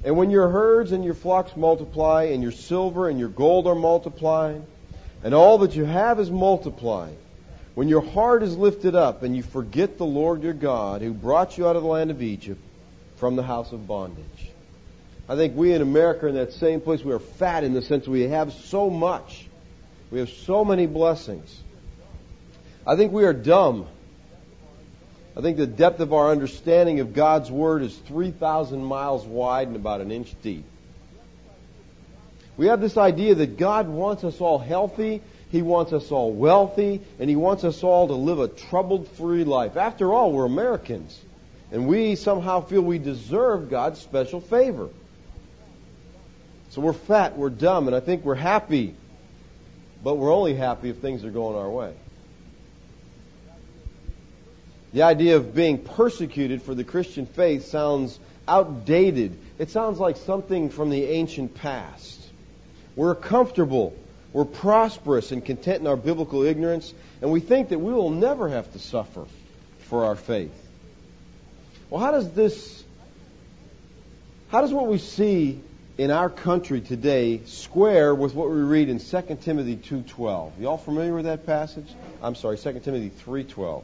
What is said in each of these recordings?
And when your herds and your flocks multiply, and your silver and your gold are multiplied, and all that you have is multiplied, when your heart is lifted up and you forget the Lord your God who brought you out of the land of Egypt from the house of bondage. I think we in America are in that same place. We are fat in the sense we have so much. We have so many blessings. I think we are dumb. I think the depth of our understanding of God's Word is 3,000 miles wide and about an inch deep. We have this idea that God wants us all healthy, He wants us all wealthy, and He wants us all to live a trouble-free life. After all, we're Americans, and we somehow feel we deserve God's special favor. So we're fat, we're dumb, and I think we're happy, but we're only happy if things are going our way. The idea of being persecuted for the Christian faith sounds outdated. It sounds like something from the ancient past. We're comfortable, we're prosperous and content in our biblical ignorance, and we think that we will never have to suffer for our faith. Well, how does what we see in our country today square with what we read in 2 Timothy 2:12? You all familiar with that passage? I'm sorry, 2 Timothy 3:12.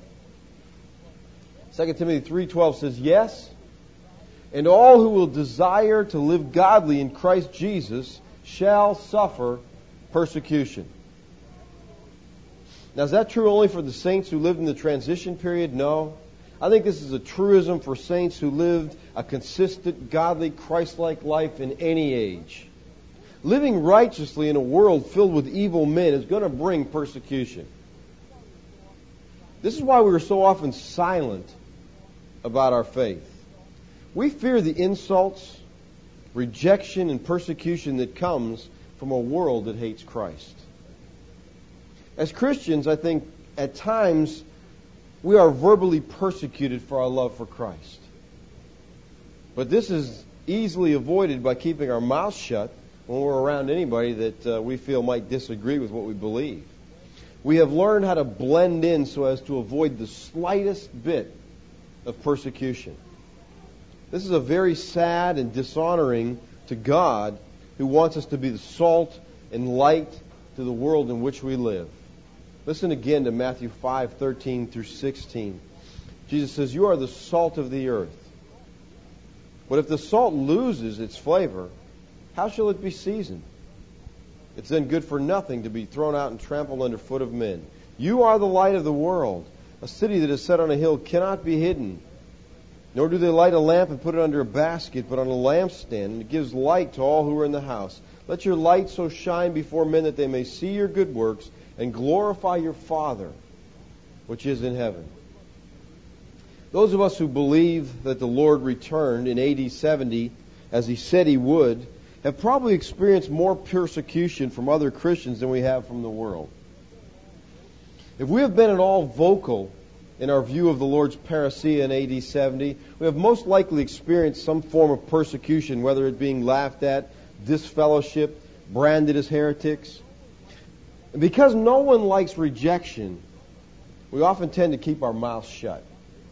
2 Timothy 3:12 says, "Yes, and all who will desire to live godly in Christ Jesus shall suffer persecution." Now, is that true only for the saints who lived in the transition period? No. I think this is a truism for saints who lived a consistent, godly, Christ-like life in any age. Living righteously in a world filled with evil men is going to bring persecution. This is why we are so often silent about our faith. We fear the insults, rejection, and persecution that comes from a world that hates Christ. As Christians, I think at times we are verbally persecuted for our love for Christ. But this is easily avoided by keeping our mouths shut when we're around anybody that we feel might disagree with what we believe. We have learned how to blend in so as to avoid the slightest bit of persecution. This is a very sad and dishonoring to God, who wants us to be the salt and light to the world in which we live. Listen again to Matthew 5:13 through 16. Jesus says, "You are the salt of the earth. But if the salt loses its flavor, how shall it be seasoned? It's then good for nothing to be thrown out and trampled underfoot of men. You are the light of the world. A city that is set on a hill cannot be hidden. Nor do they light a lamp and put it under a basket, but on a lampstand, and it gives light to all who are in the house. Let your light so shine before men that they may see your good works and glorify your Father, which is in heaven." Those of us who believe that the Lord returned in AD 70, as He said He would, have probably experienced more persecution from other Christians than we have from the world. If we have been at all vocal in our view of the Lord's parousia in AD 70, we have most likely experienced some form of persecution, whether it being laughed at, disfellowshipped, branded as heretics. And because no one likes rejection, we often tend to keep our mouths shut.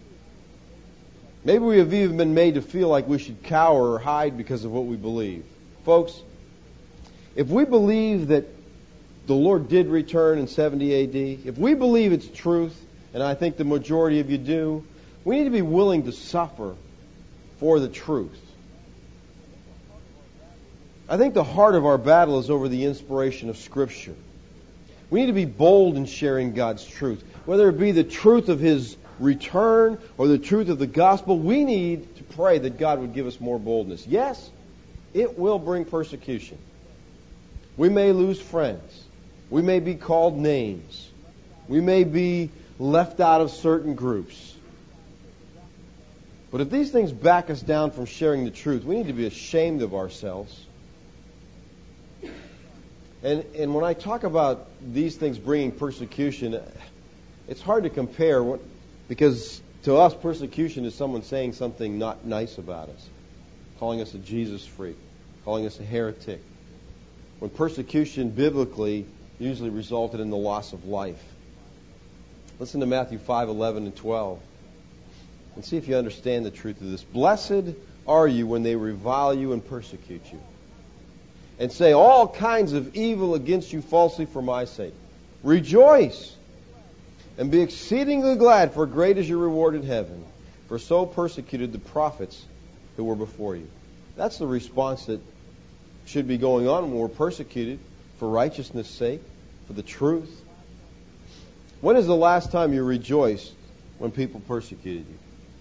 Maybe we have even been made to feel like we should cower or hide because of what we believe. Folks, if we believe that the Lord did return in 70 AD, if we believe it's truth, and I think the majority of you do, we need to be willing to suffer for the truth. I think the heart of our battle is over the inspiration of Scripture. We need to be bold in sharing God's truth. Whether it be the truth of His return or the truth of the gospel, we need to pray that God would give us more boldness. Yes, it will bring persecution. We may lose friends. We may be called names. We may be left out of certain groups. But if these things back us down from sharing the truth, we need to be ashamed of ourselves. And when I talk about these things bringing persecution, it's hard to compare, because to us persecution is someone saying something not nice about us, calling us a Jesus freak, calling us a heretic, when persecution biblically usually resulted in the loss of life. Listen to Matthew 5:11 and 12 and see if you understand the truth of this. "Blessed are you when they revile you and persecute you, and say all kinds of evil against you falsely for my sake? Rejoice and be exceedingly glad, for great is your reward in heaven. For so persecuted the prophets who were before you. That's the response that should be going on when we're persecuted for righteousness' sake, for the truth. When is the last time you rejoiced when people persecuted you?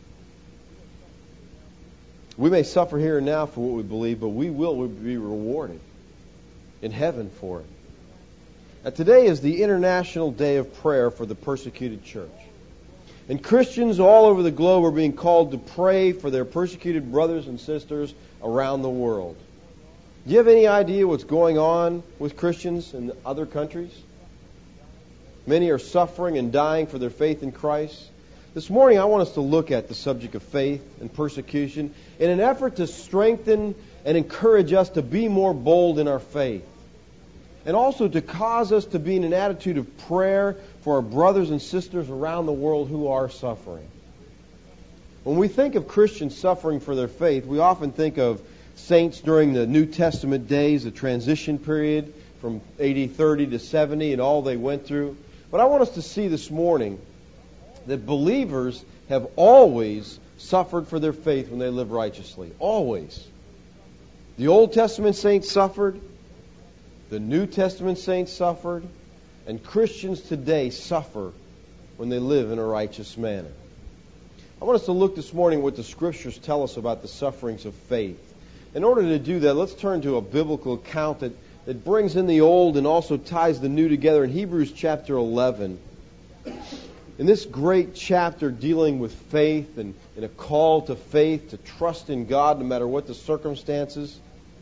We may suffer here and now for what we believe, but we will be rewarded in heaven for it. Now, today is the International Day of Prayer for the Persecuted Church. And Christians all over the globe are being called to pray for their persecuted brothers and sisters around the world. Do you have any idea what's going on with Christians in other countries? Many are suffering and dying for their faith in Christ. This morning I want us to look at the subject of faith and persecution in an effort to strengthen and encourage us to be more bold in our faith, and also to cause us to be in an attitude of prayer for our brothers and sisters around the world who are suffering. When we think of Christians suffering for their faith, we often think of saints during the New Testament days, the transition period from AD 30 to 70 and all they went through. But I want us to see this morning that believers have always suffered for their faith when they live righteously. Always. The Old Testament saints suffered. The New Testament saints suffered, and Christians today suffer when they live in a righteous manner. I want us to look this morning what the Scriptures tell us about the sufferings of faith. In order to do that, let's turn to a biblical account that brings in the Old and also ties the New together in Hebrews chapter 11. In this great chapter dealing with faith and a call to faith, to trust in God no matter what the circumstances,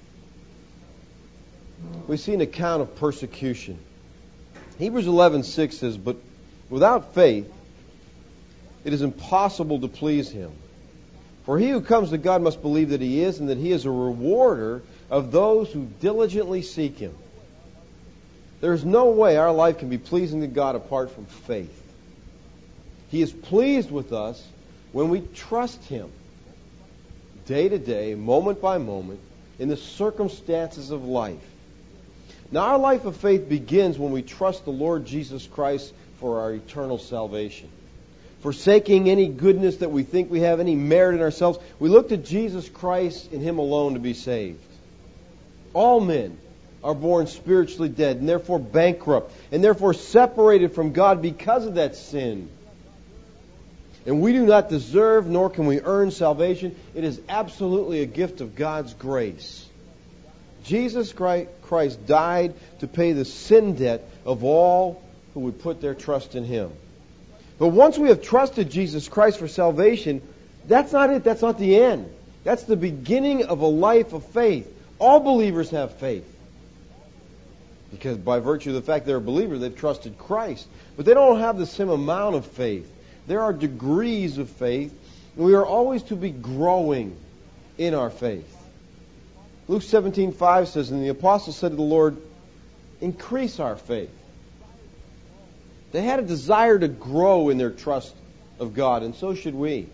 we see an account of persecution. Hebrews 11:6 says, "But without faith it is impossible to please Him. For he who comes to God must believe that He is, and that He is a rewarder of those who diligently seek Him." There's no way our life can be pleasing to God apart from faith. He is pleased with us when we trust Him day to day, moment by moment, in the circumstances of life. Now, our life of faith begins when we trust the Lord Jesus Christ for our eternal salvation. Forsaking any goodness that we think we have, any merit in ourselves, we look to Jesus Christ and Him alone to be saved. All men are born spiritually dead and therefore bankrupt and therefore separated from God because of that sin. And we do not deserve nor can we earn salvation. It is absolutely a gift of God's grace. Jesus Christ died to pay the sin debt of all who would put their trust in Him. But once we have trusted Jesus Christ for salvation, that's not it. That's not the end. That's the beginning of a life of faith. All believers have faith. Because by virtue of the fact they're a believer, they've trusted Christ. But they don't have the same amount of faith. There are degrees of faith, and we are always to be growing in our faith. Luke 17:5 says, "And the apostles said to the Lord, increase our faith." They had a desire to grow in their trust of God, and so should we.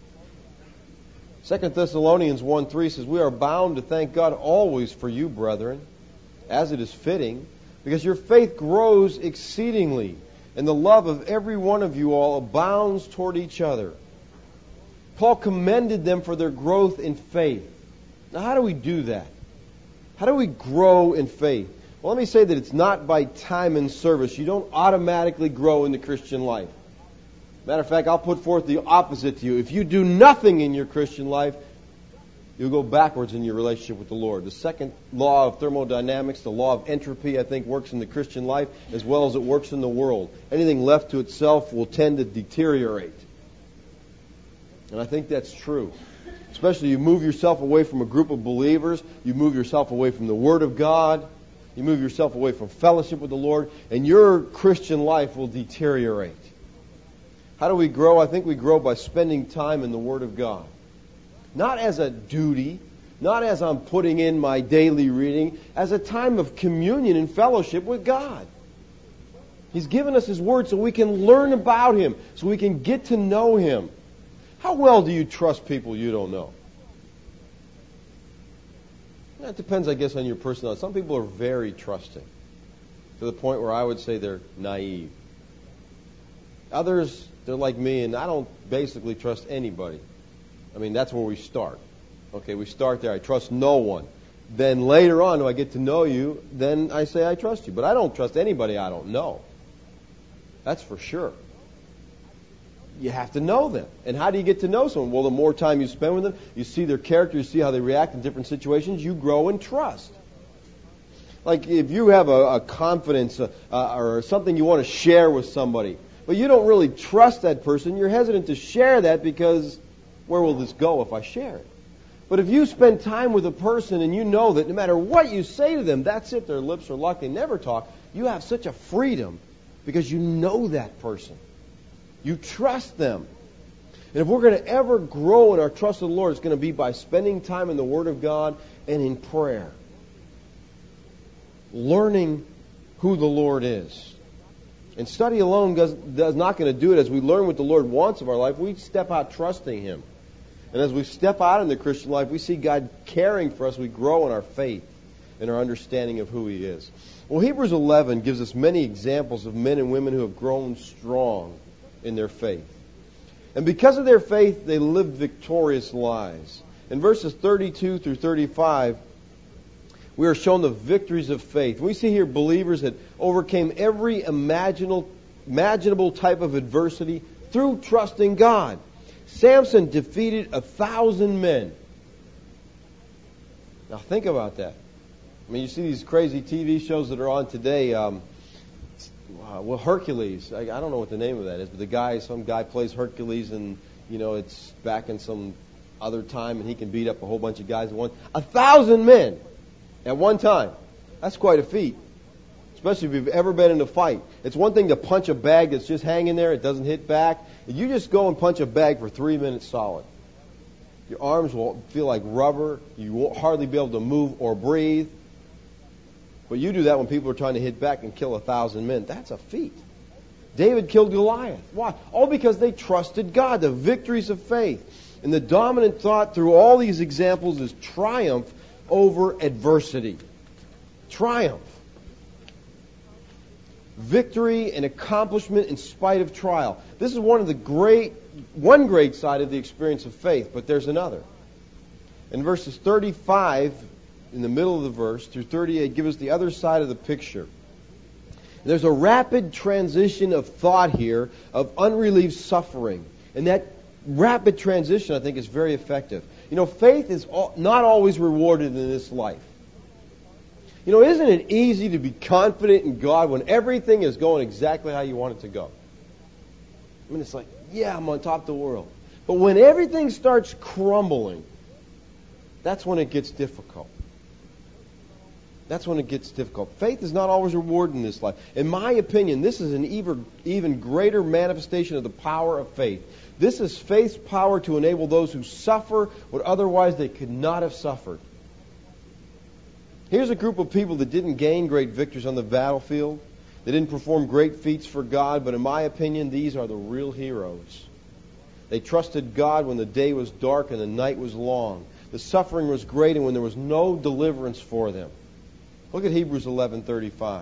2 Thessalonians 1:3 says, "We are bound to thank God always for you, brethren, as it is fitting, because your faith grows exceedingly, and the love of every one of you all abounds toward each other." Paul commended them for their growth in faith. Now, how do we do that? How do we grow in faith? Well, let me say that it's not by time and service. You don't automatically grow in the Christian life. Matter of fact, I'll put forth the opposite to you. If you do nothing in your Christian life, you'll go backwards in your relationship with the Lord. The second law of thermodynamics, the law of entropy, I think works in the Christian life as well as it works in the world. Anything left to itself will tend to deteriorate. And I think that's true. Especially you move yourself away from a group of believers, you move yourself away from the Word of God, you move yourself away from fellowship with the Lord, and your Christian life will deteriorate. How do we grow? I think we grow by spending time in the Word of God. Not as a duty, not as I'm putting in my daily reading, as a time of communion and fellowship with God. He's given us His Word so we can learn about Him, so we can get to know Him. How well do you trust people you don't know? That depends, I guess, on your personality. Some people are very trusting, to the point where I would say they're naive. Others, they're like me, and I don't basically trust anybody. I mean, that's where we start. Okay, we start there. I trust no one. Then later on, when I get to know you, then I say I trust you. But I don't trust anybody I don't know. That's for sure. You have to know them. And how do you get to know someone? Well, the more time you spend with them, you see their character, you see how they react in different situations, you grow in trust. Like if you have a confidence or something you want to share with somebody, but you don't really trust that person, you're hesitant to share that because where will this go if I share it? But if you spend time with a person and you know that no matter what you say to them, that's it, their lips are locked, they never talk, you have such a freedom because you know that person. You trust them. And if we're going to ever grow in our trust of the Lord, it's going to be by spending time in the Word of God and in prayer. Learning who the Lord is. And study alone does not going to do it. As we learn what the Lord wants of our life, we step out trusting Him. And as we step out in the Christian life, we see God caring for us. We grow in our faith and our understanding of who He is. Well, Hebrews 11 gives us many examples of men and women who have grown strong in their faith. And because of their faith, they lived victorious lives. In verses 32 through 35, we are shown the victories of faith. We see here believers that overcame every imaginable type of adversity through trusting God. Samson defeated 1,000 men. Now think about that. I mean, you see these crazy TV shows that are on today. Well, Hercules. I don't know what the name of that is, but some guy plays Hercules, and it's back in some other time, and he can beat up a whole bunch of guys at once. 1,000 men at one time. That's quite a feat, especially if you've ever been in a fight. It's one thing to punch a bag that's just hanging there; it doesn't hit back. You just go and punch a bag for 3 minutes solid. Your arms will feel like rubber. You won't hardly be able to move or breathe. But you do that when people are trying to hit back and kill 1,000 men. That's a feat. David killed Goliath. Why? All because they trusted God. The victories of faith. And the dominant thought through all these examples is triumph over adversity. Triumph. Victory and accomplishment in spite of trial. This is one great side of the experience of faith, but there's another. In verses 35, in the middle of the verse, through 38, give us the other side of the picture. There's a rapid transition of thought here of unrelieved suffering. And that rapid transition, I think, is very effective. Faith is not always rewarded in this life. Isn't it easy to be confident in God when everything is going exactly how you want it to go? I mean, it's like, yeah, I'm on top of the world. But when everything starts crumbling, that's when it gets difficult. That's when it gets difficult. Faith is not always rewarded in this life. In my opinion, this is an even greater manifestation of the power of faith. This is faith's power to enable those who suffer what otherwise they could not have suffered. Here's a group of people that didn't gain great victories on the battlefield. They didn't perform great feats for God, but in my opinion, these are the real heroes. They trusted God when the day was dark and the night was long. The suffering was great and when there was no deliverance for them. Look at Hebrews 11:35.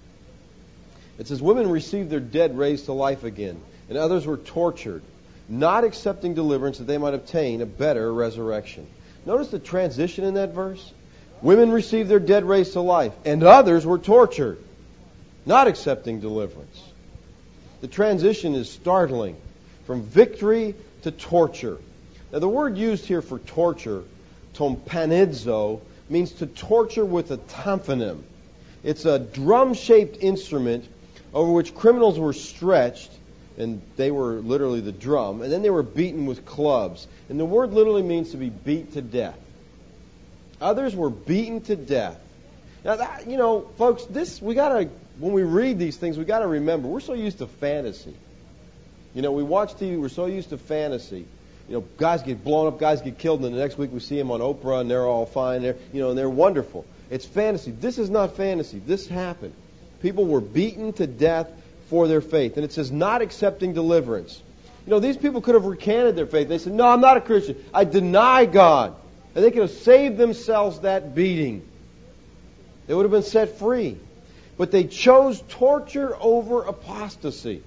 It says, women received their dead raised to life again, and others were tortured, not accepting deliverance that they might obtain a better resurrection. Notice the transition in that verse. Women received their dead raised to life, and others were tortured, not accepting deliverance. The transition is startling, from victory to torture. Now the word used here for torture, tompanidzo, means to torture with a tymphanim. It's a drum-shaped instrument over which criminals were stretched, and they were literally the drum, and then they were beaten with clubs. And the word literally means to be beat to death. Others were beaten to death. Now, folks, when we read these things, we got to remember, we're so used to fantasy. We watch TV, we're so used to fantasy. Guys get blown up, guys get killed, and then the next week we see them on Oprah, and they're all fine. And they're wonderful. It's fantasy. This is not fantasy. This happened. People were beaten to death for their faith. And it says, not accepting deliverance. These people could have recanted their faith. They said, no, I'm not a Christian. I deny God. And they could have saved themselves that beating. They would have been set free. But they chose torture over apostasy.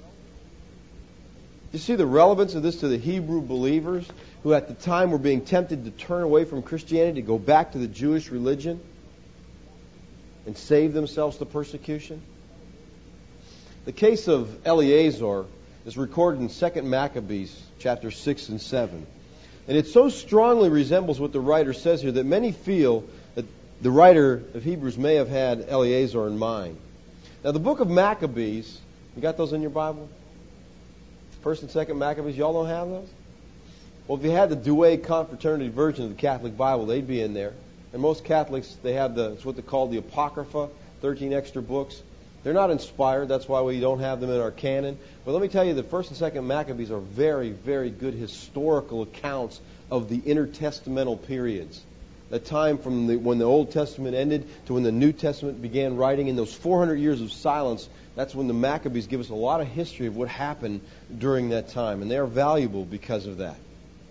You see the relevance of this to the Hebrew believers who at the time were being tempted to turn away from Christianity, to go back to the Jewish religion and save themselves the persecution? The case of Eleazar is recorded in 2 Maccabees chapter 6 and 7. And it so strongly resembles what the writer says here that many feel that the writer of Hebrews may have had Eleazar in mind. Now the book of Maccabees, you got those in your Bible? 1st and 2nd Maccabees, y'all don't have those? Well, if you had the Douay Confraternity version of the Catholic Bible, they'd be in there. And most Catholics, they have it's what they call the Apocrypha, 13 extra books. They're not inspired. That's why we don't have them in our canon. But let me tell you that 1st and 2nd Maccabees are very, very good historical accounts of the intertestamental periods. The time from when the Old Testament ended to when the New Testament began writing. In those 400 years of silence, that's when the Maccabees give us a lot of history of what happened during that time. And they are valuable because of that.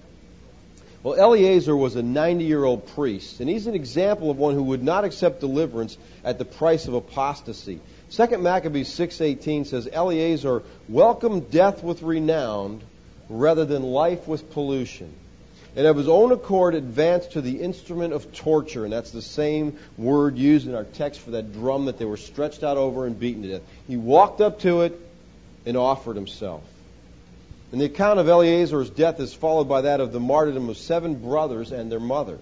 Well, Eleazar was a 90-year-old priest, and he's an example of one who would not accept deliverance at the price of apostasy. 2 Maccabees 6:18 says, Eleazar welcomed death with renown rather than life with pollution, and of his own accord advanced to the instrument of torture. And that's the same word used in our text for that drum that they were stretched out over and beaten to death. He walked up to it and offered himself. And the account of Eleazar's death is followed by that of the martyrdom of 7 brothers and their mother.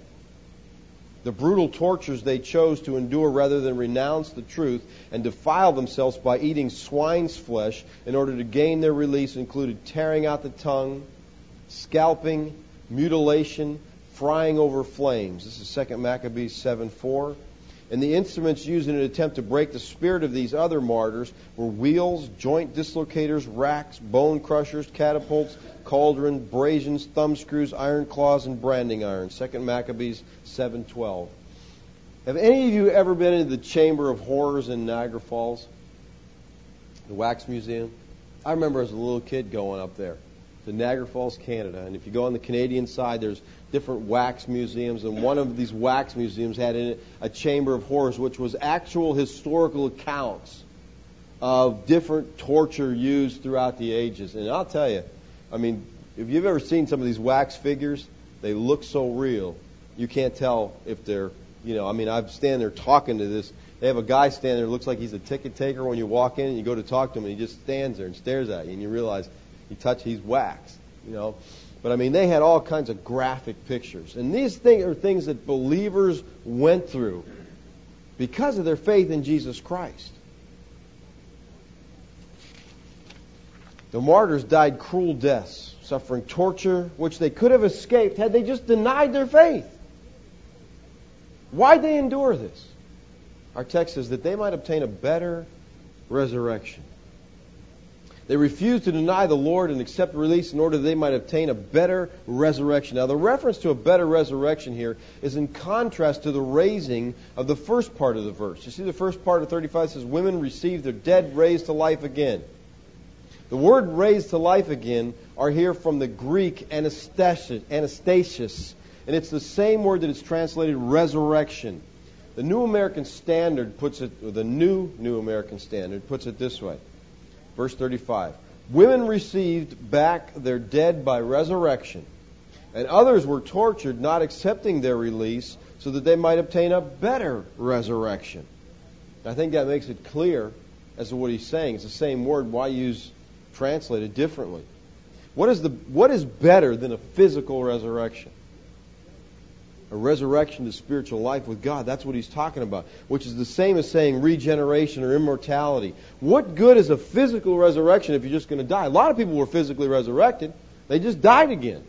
The brutal tortures they chose to endure rather than renounce the truth and defile themselves by eating swine's flesh in order to gain their release included tearing out the tongue, scalping, mutilation, frying over flames. This is 2 Maccabees 7:4. And the instruments used in an attempt to break the spirit of these other martyrs were wheels, joint dislocators, racks, bone crushers, catapults, cauldron, brazions, thumbscrews, iron claws, and branding irons. 2 Maccabees 7:12. Have any of you ever been into the Chamber of Horrors in Niagara Falls? The Wax Museum? I remember as a little kid going up there to Niagara Falls, Canada. And if you go on the Canadian side, there's different wax museums, and one of these wax museums had in it a Chamber of Horrors, which was actual historical accounts of different torture used throughout the ages. And I'll tell you, I mean, if you've ever seen some of these wax figures, they look so real. You can't tell if they're, I'm standing there talking to this. They have a guy standing there, looks like he's a ticket taker when you walk in and you go to talk to him, and he just stands there and stares at you, and you realize he's waxed, But I mean, they had all kinds of graphic pictures. And these things are things that believers went through because of their faith in Jesus Christ. The martyrs died cruel deaths, suffering torture, which they could have escaped had they just denied their faith. Why'd they endure this? Our text says that they might obtain a better resurrection. They refused to deny the Lord and accept release in order that they might obtain a better resurrection. Now, the reference to a better resurrection here is in contrast to the raising of the first part of the verse. You see, the first part of 35 says, women received their dead raised to life again. The word raised to life again are here from the Greek anastasios, and it's the same word that is translated resurrection. The New American Standard puts it, or the New American Standard puts it this way. Verse 35, women received back their dead by resurrection, and others were tortured, not accepting their release, so that they might obtain a better resurrection. I think that makes it clear as to what he's saying. It's the same word. Why translate it differently? What is better than a physical resurrection? A resurrection to spiritual life with God. That's what he's talking about, which is the same as saying regeneration or immortality. What good is a physical resurrection if you're just going to die? A lot of people were physically resurrected. They just died again.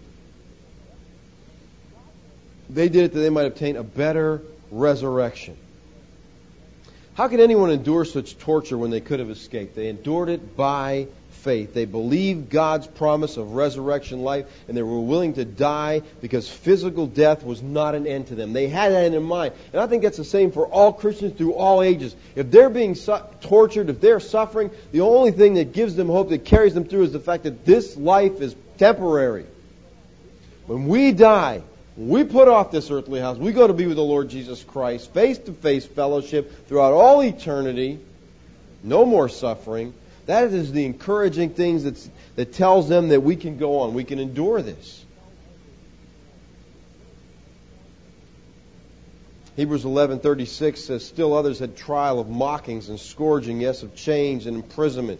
They did it that they might obtain a better resurrection. How could anyone endure such torture when they could have escaped? They endured it by faith. They believed God's promise of resurrection life, and they were willing to die because physical death was not an end to them. They had that in mind. And I think that's the same for all Christians through all ages. If they're being tortured, if they're suffering, the only thing that gives them hope, that carries them through, is the fact that this life is temporary. When we die, When we put off this earthly house, we go to be with the Lord Jesus Christ, face-to-face fellowship throughout all eternity, no more suffering. That is the encouraging things that tells them that we can go on, we can endure this. Hebrews 11:36 says, still others had trial of mockings and scourging, yes, of chains and imprisonment.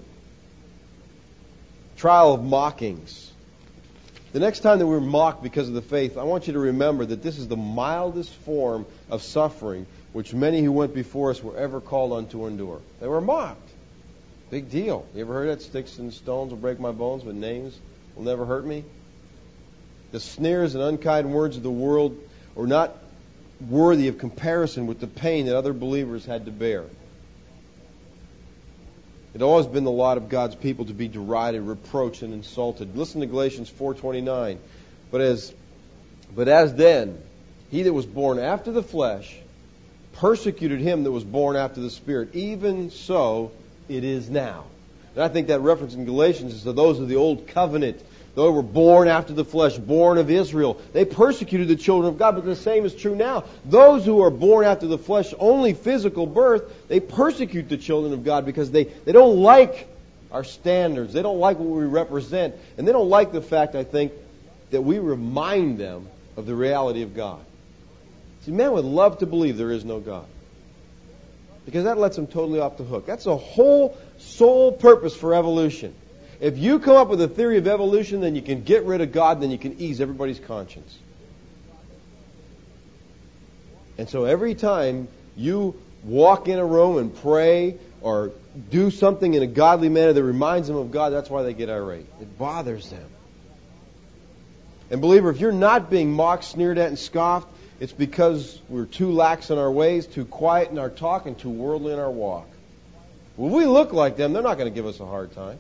Trial of mockings. The next time that we're mocked because of the faith, I want you to remember that this is the mildest form of suffering which many who went before us were ever called on to endure. They were mocked. Big deal. You ever heard that? Sticks and stones will break my bones, but names will never hurt me. The sneers and unkind words of the world are not worthy of comparison with the pain that other believers had to bear. It's always been the lot of God's people to be derided, reproached, and insulted. Listen to Galatians 4:29. But as then, he that was born after the flesh persecuted him that was born after the Spirit, even so it is now. And I think that reference in Galatians is to those of the old covenant. Those who were born after the flesh, born of Israel. They persecuted the children of God, but the same is true now. Those who are born after the flesh, only physical birth, they persecute the children of God because they don't like our standards. They don't like what we represent. And they don't like the fact, I think, that we remind them of the reality of God. See, man would love to believe there is no God, because that lets them totally off the hook. That's the whole sole purpose for evolution. If you come up with a theory of evolution, then you can get rid of God, then you can ease everybody's conscience. And so every time you walk in a room and pray or do something in a godly manner that reminds them of God, that's why they get irate. It bothers them. And believer, if you're not being mocked, sneered at, and scoffed, it's because we're too lax in our ways, too quiet in our talk, and too worldly in our walk. When we look like them, they're not going to give us a hard time.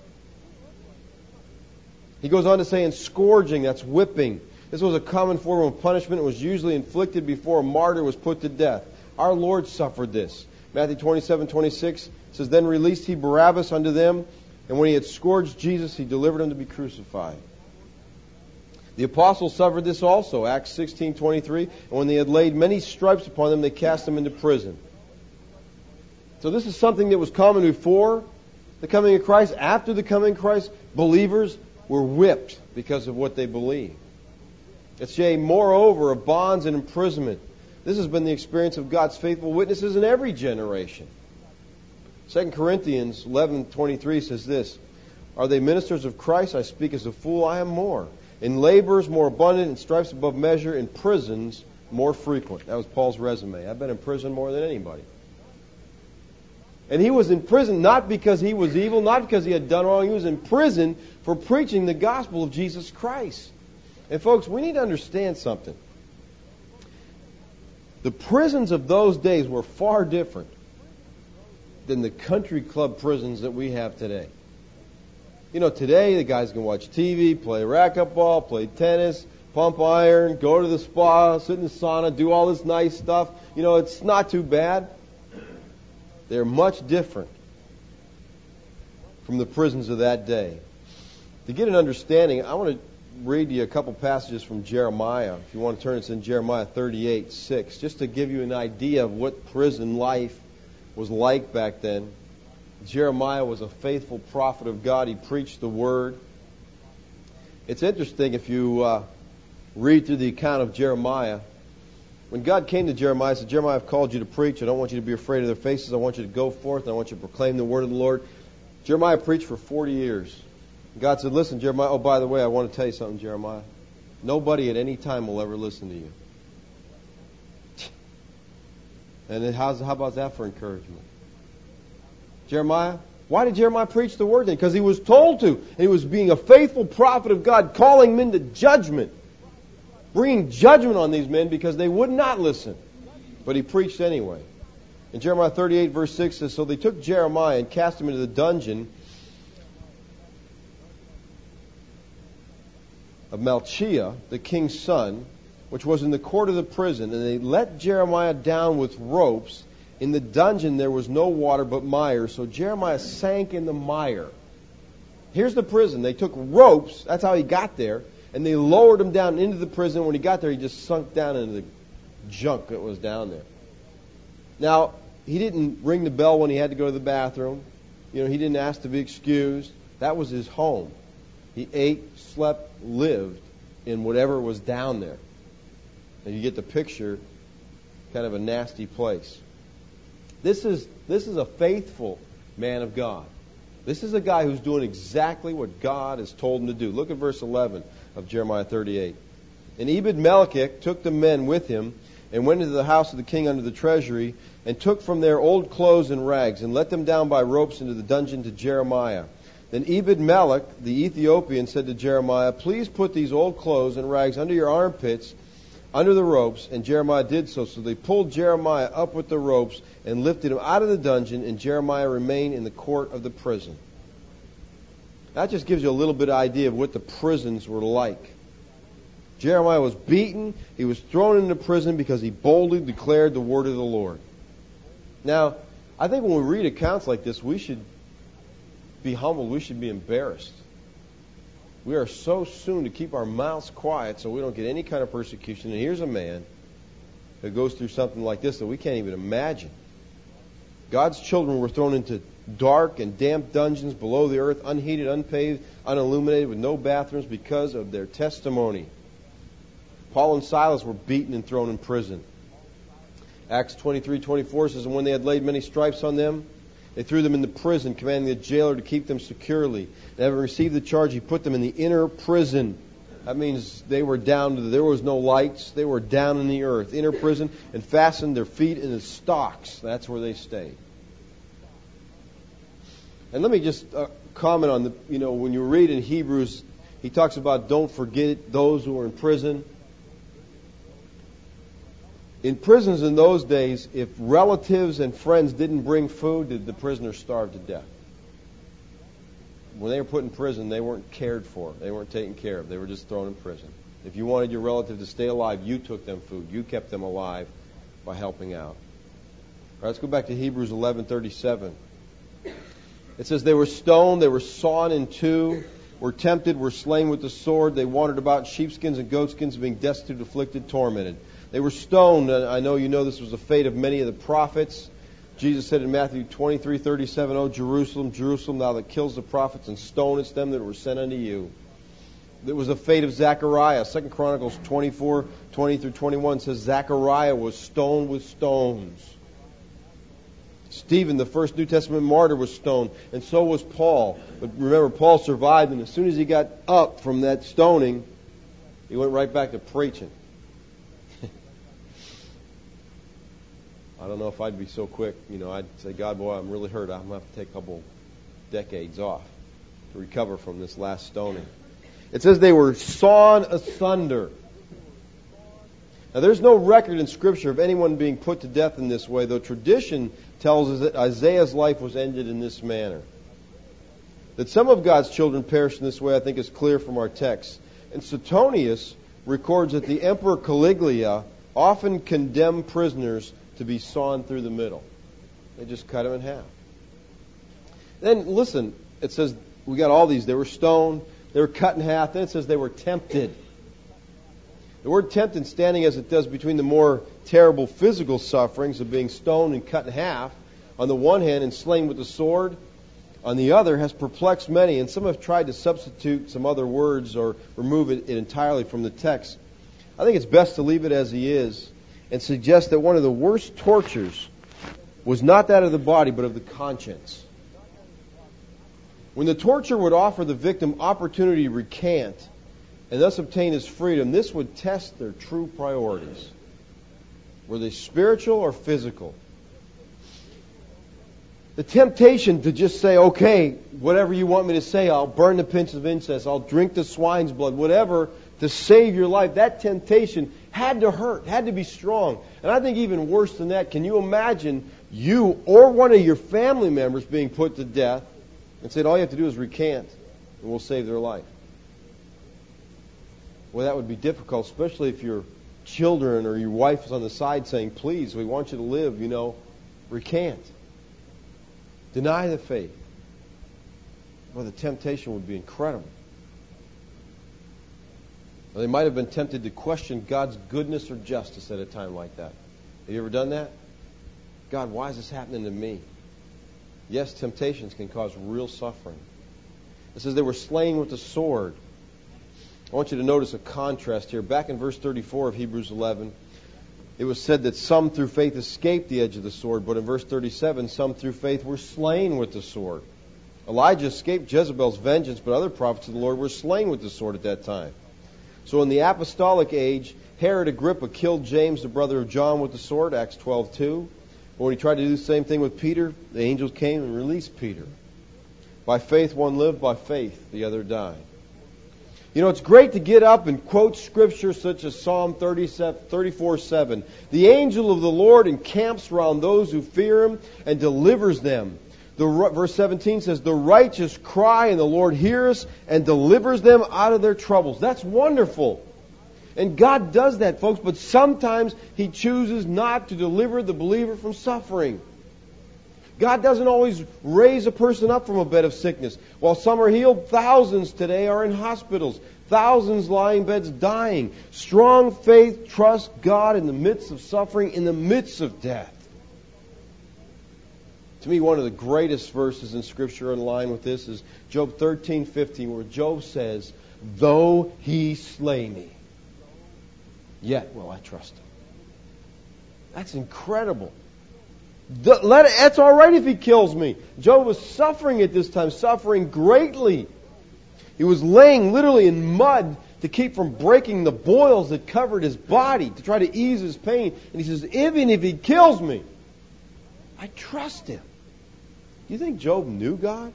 He goes on to say, in scourging, that's whipping. This was a common form of punishment. It was usually inflicted before a martyr was put to death. Our Lord suffered this. Matthew 27:26 says, then released he Barabbas unto them, and when he had scourged Jesus, he delivered him to be crucified. The apostles suffered this also. Acts 16:23, and when they had laid many stripes upon them, they cast them into prison. So this is something that was common before the coming of Christ. After the coming of Christ, believers were whipped because of what they believed. It's yea, moreover, of bonds and imprisonment. This has been the experience of God's faithful witnesses in every generation. 2 Corinthians 11:23 says this, are they ministers of Christ? I speak as a fool, I am more. In labors more abundant, in stripes above measure, in prisons more frequent. That was Paul's resume. I've been in prison more than anybody. And he was in prison not because he was evil, not because he had done wrong. He was in prison for preaching the gospel of Jesus Christ. And folks, we need to understand something. The prisons of those days were far different than the country club prisons that we have today. You know, today the guys can watch TV, play racquetball, play tennis, pump iron, go to the spa, sit in the sauna, do all this nice stuff. You know, it's not too bad. They're much different from the prisons of that day. To get an understanding, I want to read you a couple passages from Jeremiah. If you want to turn, it's in Jeremiah 38:6, just to give you an idea of what prison life was like back then. Jeremiah was a faithful prophet of God. He preached the Word. It's interesting if you read through the account of Jeremiah. When God came to Jeremiah, he said, Jeremiah, I've called you to preach. I don't want you to be afraid of their faces. I want you to go forth, and I want you to proclaim the word of the Lord. Jeremiah preached for 40 years. God said, listen, Jeremiah, oh, by the way, I want to tell you something, Jeremiah. Nobody at any time will ever listen to you. And how about that for encouragement? Jeremiah, why did Jeremiah preach the word then? Because he was told to. And he was being a faithful prophet of God, calling men to judgment. Bringing judgment on these men because they would not listen. But he preached anyway. In Jeremiah 38 verse 6 says, so they took Jeremiah and cast him into the dungeon of Malchiah, the king's son, which was in the court of the prison. And they let Jeremiah down with ropes. In the dungeon there was no water but mire. So Jeremiah sank in the mire. Here's the prison. They took ropes. That's how he got there. And they lowered him down into the prison. When he got there, he just sunk down into the junk that was down there. Now, he didn't ring the bell when he had to go to the bathroom. He didn't ask to be excused. That was his home. He ate, slept, lived in whatever was down there. And you get the picture, kind of a nasty place. This is a faithful man of God. This is a guy who's doing exactly what God has told him to do. Look at verse 11 of Jeremiah 38. And Ebed-Melech took the men with him and went into the house of the king under the treasury and took from there old clothes and rags and let them down by ropes into the dungeon to Jeremiah. Then Ebed-Melech, the Ethiopian, said to Jeremiah, "Please put these old clothes and rags under your armpits, under the ropes." And Jeremiah did so. So they pulled Jeremiah up with the ropes and lifted him out of the dungeon, and Jeremiah remained in the court of the prison. That just gives you a little bit of idea of what the prisons were like. Jeremiah was beaten. He was thrown into prison because he boldly declared the word of the Lord. Now, I think when we read accounts like this, we should be humbled. We should be embarrassed. We are so soon to keep our mouths quiet so we don't get any kind of persecution. And here's a man who goes through something like this that we can't even imagine. God's children were thrown into dark and damp dungeons below the earth, unheated, unpaved, unilluminated, with no bathrooms because of their testimony. Paul and Silas were beaten and thrown in prison. Acts 23:24 says, "And when they had laid many stripes on them, they threw them into prison, commanding the jailer to keep them securely. And having received the charge, he put them in the inner prison." That means they were down to there was no lights. They were down in the earth, inner prison, and fastened their feet in the stocks. That's where they stayed. And let me just comment on when you read in Hebrews, he talks about don't forget those who are in prison. In prisons in those days, if relatives and friends didn't bring food, did the prisoners starve to death? When they were put in prison, they weren't cared for. They weren't taken care of. They were just thrown in prison. If you wanted your relative to stay alive, you took them food. You kept them alive by helping out. All right, let's go back to Hebrews 11:37. It says, "They were stoned, they were sawn in two, were tempted, were slain with the sword. They wandered about in sheepskins and goatskins, being destitute, afflicted, tormented." They were stoned. I know you know this was the fate of many of the prophets. Jesus said in Matthew 23:37, "O Jerusalem, Jerusalem, thou that kills the prophets and stonest them that were sent unto you." It was the fate of Zechariah. 2 Chronicles 24:20-21 says Zechariah was stoned with stones. Stephen, the first New Testament martyr, was stoned, and so was Paul. But remember, Paul survived, and as soon as he got up from that stoning, he went right back to preaching. I don't know if I'd be so quick. I'd say, "God, boy, I'm really hurt. I'm going to have to take a couple decades off to recover from this last stoning." It says they were sawn asunder. Now, there's no record in Scripture of anyone being put to death in this way, though tradition tells us that Isaiah's life was ended in this manner. That some of God's children perished in this way, I think, is clear from our text. And Suetonius records that the Emperor Caligula often condemned prisoners to be sawn through the middle. They just cut them in half. Then, listen, it says we got all these. They were stoned, they were cut in half. Then it says they were tempted. The word tempted, standing as it does between the more terrible physical sufferings of being stoned and cut in half, on the one hand, and slain with the sword, on the other, has perplexed many. And some have tried to substitute some other words or remove it entirely from the text. I think it's best to leave it as he is and suggest that one of the worst tortures was not that of the body, but of the conscience. When the torturer would offer the victim opportunity to recant and thus obtain his freedom, this would test their true priorities. Were they spiritual or physical? The temptation to just say, "Okay, whatever you want me to say, I'll burn the pinch of incense, I'll drink the swine's blood," whatever, to save your life, that temptation had to hurt, had to be strong. And I think even worse than that, can you imagine you or one of your family members being put to death and said, "All you have to do is recant and we'll save their life"? Well, that would be difficult, especially if your children or your wife is on the side saying, "Please, we want you to live, recant. Deny the faith." Well, the temptation would be incredible. Or they might have been tempted to question God's goodness or justice at a time like that. Have you ever done that? God, why is this happening to me? Yes, temptations can cause real suffering. It says they were slain with the sword. I want you to notice a contrast here. Back in verse 34 of Hebrews 11, it was said that some through faith escaped the edge of the sword, but in verse 37, some through faith were slain with the sword. Elijah escaped Jezebel's vengeance, but other prophets of the Lord were slain with the sword at that time. So in the apostolic age, Herod Agrippa killed James, the brother of John, with the sword, Acts 12:2. But when he tried to do the same thing with Peter, the angels came and released Peter. By faith one lived, by faith the other died. You know, it's great to get up and quote scripture such as Psalm 34:7. The angel of the Lord encamps around those who fear Him and delivers them. Verse 17 says, the righteous cry and the Lord hears and delivers them out of their troubles. That's wonderful. And God does that, folks, but sometimes He chooses not to deliver the believer from suffering. God doesn't always raise a person up from a bed of sickness. While some are healed, thousands today are in hospitals. Thousands lie in beds dying. Strong faith trusts God in the midst of suffering, in the midst of death. To me, one of the greatest verses in Scripture in line with this is Job 13:15, where Job says, though He slay me, yet will I trust Him. That's incredible. That's all right if He kills me. Job was suffering at this time, suffering greatly. He was laying literally in mud to keep from breaking the boils that covered his body, to try to ease his pain. And he says, even if He kills me, I trust Him. Do you think Job knew God?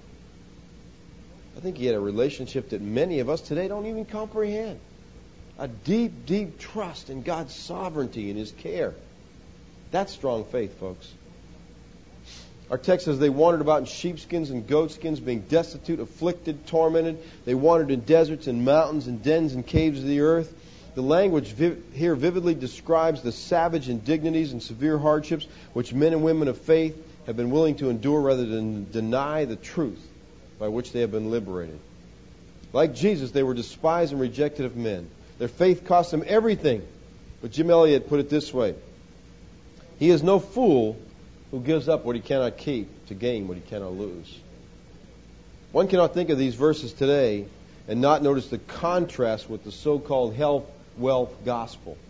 I think he had a relationship that many of us today don't even comprehend. A deep, deep trust in God's sovereignty and His care. That's strong faith, folks. Our text says they wandered about in sheepskins and goatskins, being destitute, afflicted, tormented. They wandered in deserts and mountains and dens and caves of the earth. The language here vividly describes the savage indignities and severe hardships which men and women of faith have been willing to endure rather than deny the truth by which they have been liberated. Like Jesus, they were despised and rejected of men. Their faith cost them everything. But Jim Elliot put it this way: He is no fool who gives up what he cannot keep to gain what he cannot lose. One cannot think of these verses today and not notice the contrast with the so-called health, wealth gospel.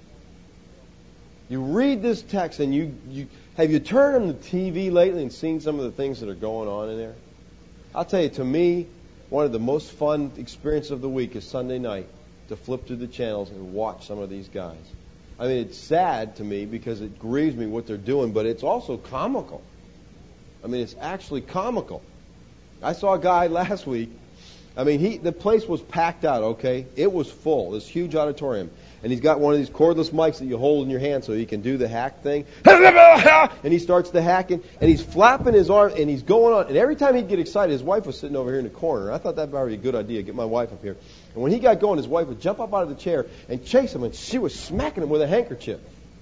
You read this text and have you turned on the TV lately and seen some of the things that are going on in there? I'll tell you, to me, one of the most fun experiences of the week is Sunday night to flip through the channels and watch some of these guys. I mean, it's sad to me because it grieves me what they're doing, but it's also comical. I mean, it's actually comical. I saw a guy last week. I mean, the place was packed out, okay? It was full, this huge auditorium. And he's got one of these cordless mics that you hold in your hand so he can do the hack thing. And he starts the hacking, and he's flapping his arm, and he's going on. And every time he'd get excited, his wife was sitting over here in the corner. I thought that'd be a good idea, get my wife up here. And when he got going, his wife would jump up out of the chair and chase him, and she was smacking him with a handkerchief.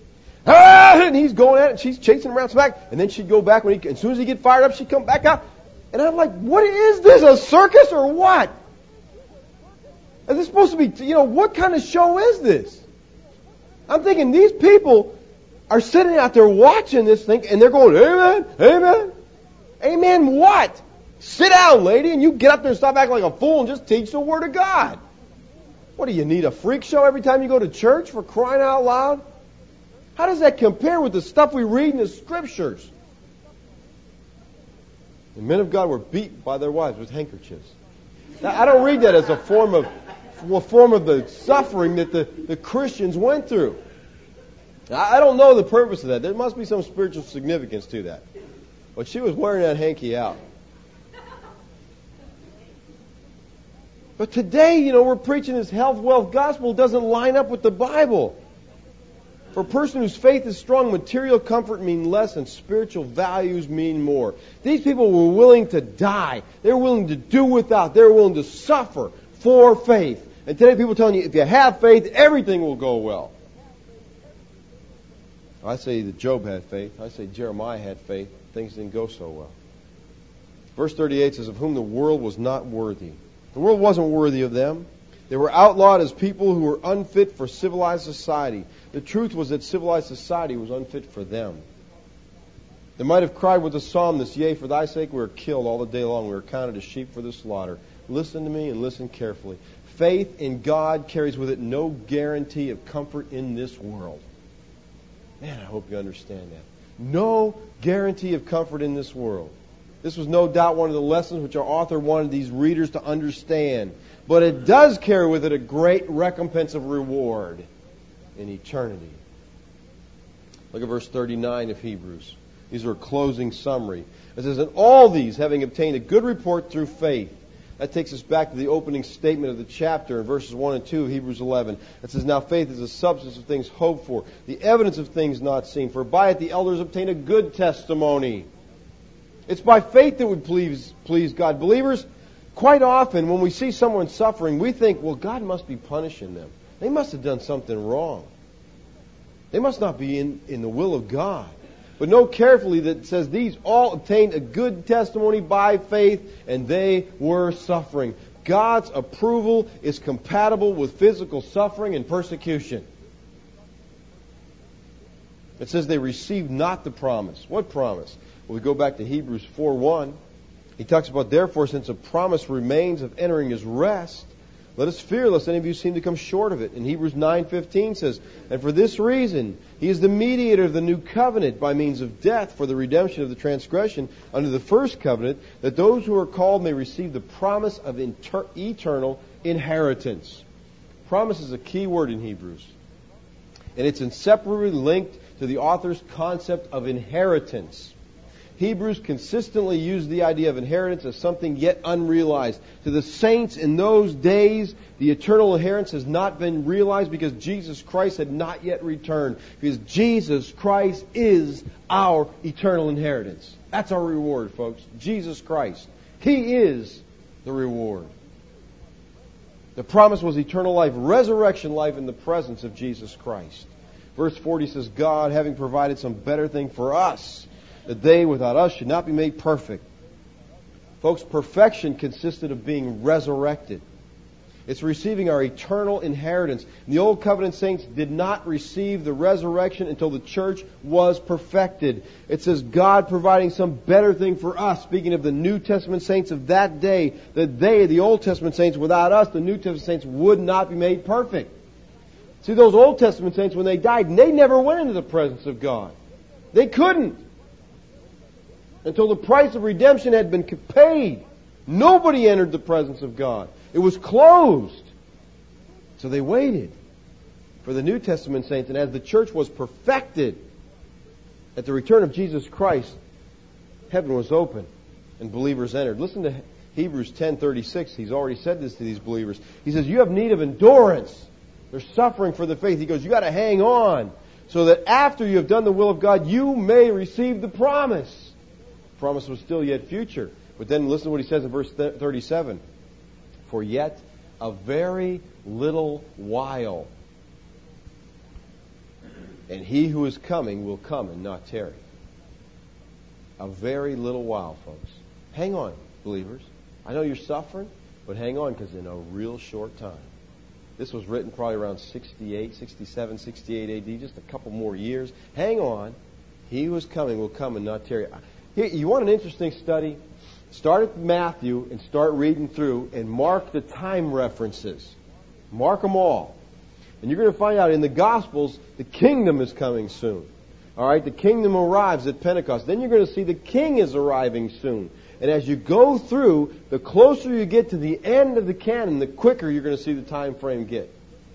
And he's going at it, and she's chasing him around smack. And then she'd go back, as soon as he'd get fired up, she'd come back out. And I'm like, what is this, a circus or what? Is this supposed to be, what kind of show is this? I'm thinking these people are sitting out there watching this thing, and they're going, amen, amen. Amen what? Sit down, lady, and you get up there and stop acting like a fool and just teach the Word of God. What, do you need a freak show every time you go to church, for crying out loud? How does that compare with the stuff we read in the Scriptures? The men of God were beaten by their wives with handkerchiefs. Now, I don't read that as a form of the suffering that the Christians went through. I don't know the purpose of that. There must be some spiritual significance to that. But she was wearing that hanky out. But today, we're preaching this health, wealth gospel. It doesn't line up with the Bible. For a person whose faith is strong, material comfort means less and spiritual values mean more. These people were willing to die. They were willing to do without. They were willing to suffer for faith. And today people are telling you, if you have faith, everything will go well. I say that Job had faith. I say Jeremiah had faith. Things didn't go so well. Verse 38 says, of whom the world was not worthy. The world wasn't worthy of them. They were outlawed as people who were unfit for civilized society. The truth was that civilized society was unfit for them. They might have cried with the psalmist, "Yea, for thy sake we are killed all the day long. We are counted as sheep for the slaughter." Listen to me and listen carefully. Faith in God carries with it no guarantee of comfort in this world. Man, I hope you understand that. No guarantee of comfort in this world. This was no doubt one of the lessons which our author wanted these readers to understand. But it does carry with it a great recompense of reward in eternity. Look at verse 39 of Hebrews. These are a closing summary. It says, "And all these, having obtained a good report through faith." That takes us back to the opening statement of the chapter in verses 1 and 2 of Hebrews 11. It says, "Now faith is the substance of things hoped for, the evidence of things not seen. For by it the elders obtained a good testimony." It's by faith that we please God. Believers, quite often when we see someone suffering, we think, well, God must be punishing them. They must have done something wrong. They must not be in the will of God. But note carefully that it says these all obtained a good testimony by faith, and they were suffering. God's approval is compatible with physical suffering and persecution. It says they received not the promise. What promise? Well, we go back to Hebrews 4:1. He talks about, "Therefore, since a promise remains of entering His rest, let us fear lest any of you seem to come short of it." And Hebrews 9:15 says, "And for this reason, He is the mediator of the new covenant by means of death for the redemption of the transgression under the first covenant, that those who are called may receive the promise of eternal inheritance." Promise is a key word in Hebrews. And it's inseparably linked to the author's concept of inheritance. Hebrews consistently use the idea of inheritance as something yet unrealized. To the saints in those days, the eternal inheritance has not been realized because Jesus Christ had not yet returned. Because Jesus Christ is our eternal inheritance. That's our reward, folks. Jesus Christ. He is the reward. The promise was eternal life, resurrection life in the presence of Jesus Christ. Verse 40 says, "God, having provided some better thing for us, that they without us should not be made perfect." Folks, perfection consisted of being resurrected. It's receiving our eternal inheritance. The Old Covenant saints did not receive the resurrection until the church was perfected. It says God providing some better thing for us, speaking of the New Testament saints of that day, that they, the Old Testament saints, without us, the New Testament saints, would not be made perfect. See, those Old Testament saints, when they died, they never went into the presence of God. They couldn't. Until the price of redemption had been paid. Nobody entered the presence of God. It was closed. So they waited for the New Testament saints. And as the church was perfected at the return of Jesus Christ, heaven was open and believers entered. Listen to Hebrews 10:36. He's already said this to these believers. He says, "You have need of endurance." They're suffering for the faith. He goes, you got to hang on so that after you have done the will of God, you may receive the promise. Promise was still yet future. But then listen to what he says in verse 37. "For yet a very little while, and he who is coming will come and not tarry." A very little while, folks. Hang on, believers. I know you're suffering, but hang on, because in a real short time. This was written probably around 67, 68 AD, just a couple more years. Hang on. He who is coming will come and not tarry. Here, you want an interesting study? Start at Matthew and start reading through and mark the time references. Mark them all. And you're going to find out in the Gospels, the kingdom is coming soon. All right, the kingdom arrives at Pentecost. Then you're going to see the king is arriving soon. And as you go through, the closer you get to the end of the canon, the quicker you're going to see the time frame get.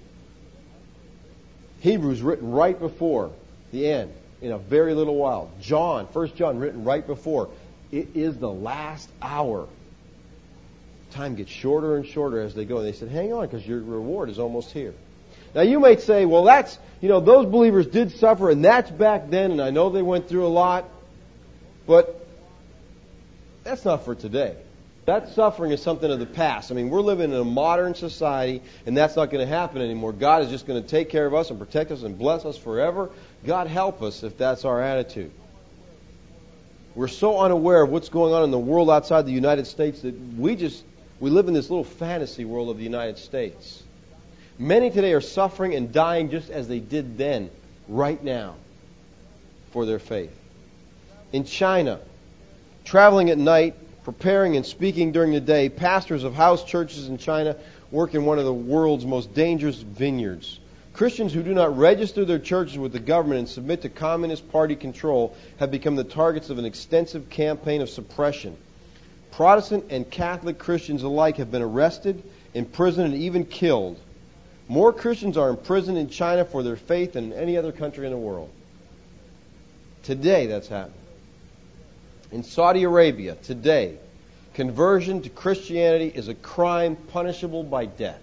Hebrews written right before the end. In a very little while. John, 1 John, written right before. It is the last hour. Time gets shorter and shorter as they go. And they said, hang on, because your reward is almost here. Now you might say, well, that's, those believers did suffer, and that's back then, and I know they went through a lot, but that's not for today. That suffering is something of the past. I mean, we're living in a modern society, and that's not going to happen anymore. God is just going to take care of us and protect us and bless us forever. God help us if that's our attitude. We're so unaware of what's going on in the world outside the United States that we just We live in this little fantasy world of the United States. Many today are suffering and dying just as they did then, right now, for their faith. In China, traveling at night, preparing and speaking during the day, pastors of house churches in China work in one of the world's most dangerous vineyards. Christians who do not register their churches with the government and submit to Communist Party control have become the targets of an extensive campaign of suppression. Protestant and Catholic Christians alike have been arrested, imprisoned, and even killed. More Christians are imprisoned in China for their faith than in any other country in the world. Today that's happening. In Saudi Arabia, today, conversion to Christianity is a crime punishable by death.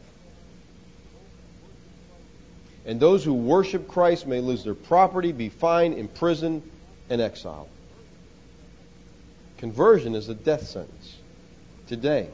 And those who worship Christ may lose their property, be fined, imprisoned, and exiled. Conversion is a death sentence. Today.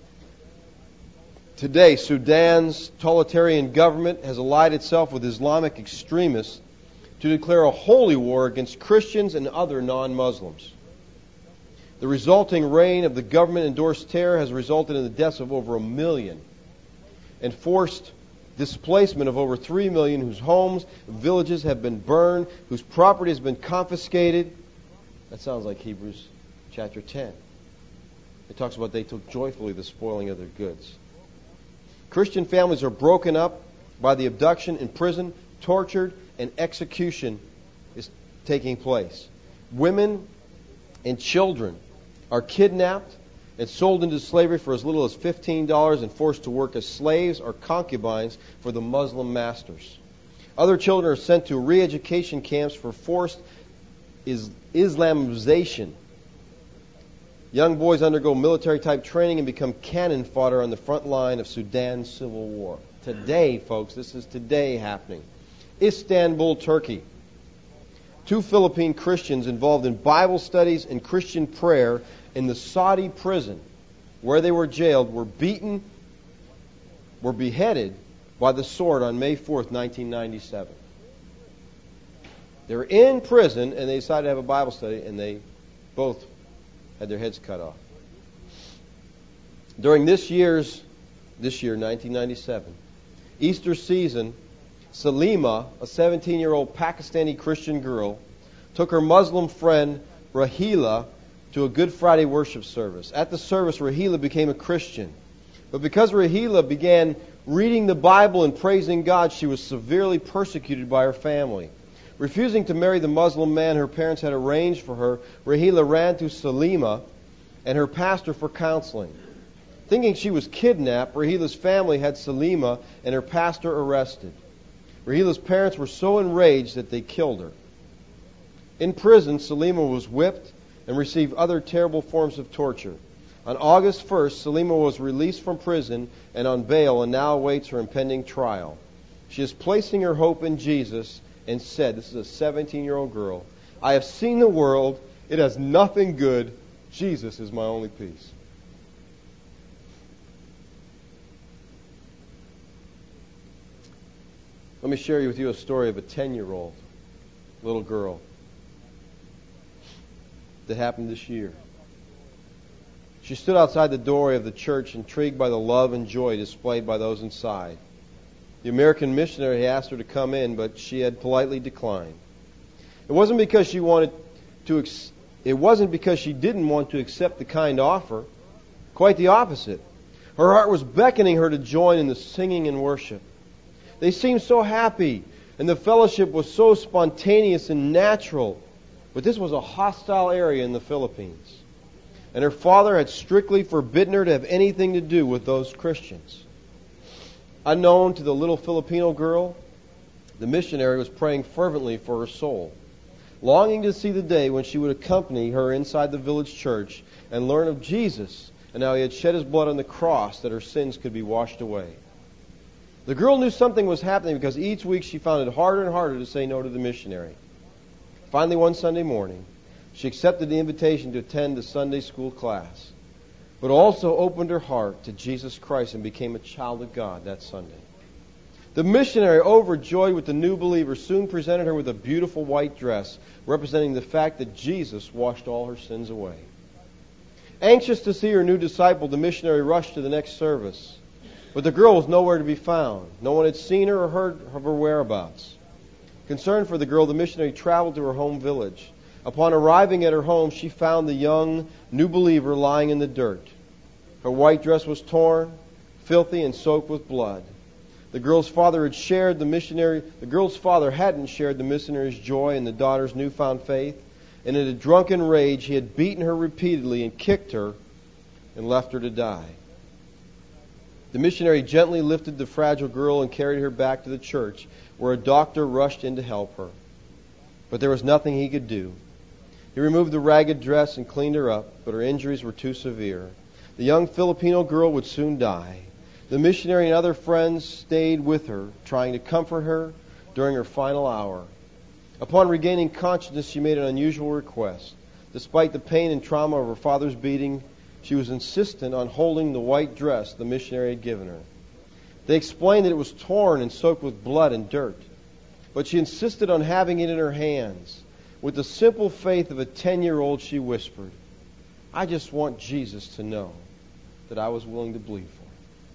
Today, Sudan's totalitarian government has allied itself with Islamic extremists to declare a holy war against Christians and other non-Muslims. The resulting reign of the government-endorsed terror has resulted in the deaths of over 1 million and forced displacement of over 3 million whose homes, villages have been burned, whose property has been confiscated. That sounds like Hebrews chapter 10. It talks about they took joyfully the spoiling of their goods. Christian families are broken up by the abduction, imprisoned, tortured, and execution is taking place. Women and children are kidnapped and sold into slavery for as little as $15 and forced to work as slaves or concubines for the Muslim masters. Other children are sent to re-education camps for forced Islamization. Young boys undergo military-type training and become cannon fodder on the front line of Sudan's civil war. Today, folks, this is today happening. Istanbul, Turkey. 2 Philippine Christians involved in Bible studies and Christian prayer in the Saudi prison where they were jailed were beheaded by the sword on May 4th, 1997. They were in prison and they decided to have a Bible study and they both had their heads cut off. During this year, 1997, Easter season, Salima, a 17-year-old Pakistani Christian girl, took her Muslim friend Rahila to a Good Friday worship service. At the service, Rahila became a Christian. But because Rahila began reading the Bible and praising God, she was severely persecuted by her family. Refusing to marry the Muslim man her parents had arranged for her, Rahila ran to Salima and her pastor for counseling. Thinking she was kidnapped, Rahila's family had Salima and her pastor arrested. Rahila's parents were so enraged that they killed her. In prison, Salima was whipped and received other terrible forms of torture. On August 1st, Salima was released from prison and on bail and now awaits her impending trial. She is placing her hope in Jesus and said, this is a 17-year-old girl, I have seen the world. It has nothing good. Jesus is my only peace. Let me share with you a story of a 10-year-old little girl that happened this year. She stood outside the doorway of the church, intrigued by the love and joy displayed by those inside. The American missionary asked her to come in, but she had politely declined. It wasn't because she didn't want to accept the kind offer. Quite the opposite. Her heart was beckoning her to join in the singing and worship. They seemed so happy, and the fellowship was so spontaneous and natural. But this was a hostile area in the Philippines. And her father had strictly forbidden her to have anything to do with those Christians. Unknown to the little Filipino girl, the missionary was praying fervently for her soul, longing to see the day when she would accompany her inside the village church and learn of Jesus and how He had shed His blood on the cross that her sins could be washed away. The girl knew something was happening because each week she found it harder and harder to say no to the missionary. Finally, one Sunday morning, she accepted the invitation to attend the Sunday school class, but also opened her heart to Jesus Christ and became a child of God that Sunday. The missionary, overjoyed with the new believer, soon presented her with a beautiful white dress representing the fact that Jesus washed all her sins away. Anxious to see her new disciple, the missionary rushed to the next service. But the girl was nowhere to be found. No one had seen her or heard of her whereabouts. Concerned for the girl, the missionary traveled to her home village. Upon arriving at her home, she found the young new believer lying in the dirt. Her white dress was torn, filthy, and soaked with blood. The girl's father hadn't shared the missionary's joy in the daughter's newfound faith, and in a drunken rage he had beaten her repeatedly and kicked her and left her to die. The missionary gently lifted the fragile girl and carried her back to the church, where a doctor rushed in to help her. But there was nothing he could do. He removed the ragged dress and cleaned her up, but her injuries were too severe. The young Filipino girl would soon die. The missionary and other friends stayed with her, trying to comfort her during her final hour. Upon regaining consciousness, she made an unusual request. Despite the pain and trauma of her father's beating, she was insistent on holding the white dress the missionary had given her. They explained that it was torn and soaked with blood and dirt, but she insisted on having it in her hands. With the simple faith of a 10-year-old, she whispered, "I just want Jesus to know that I was willing to bleed for him."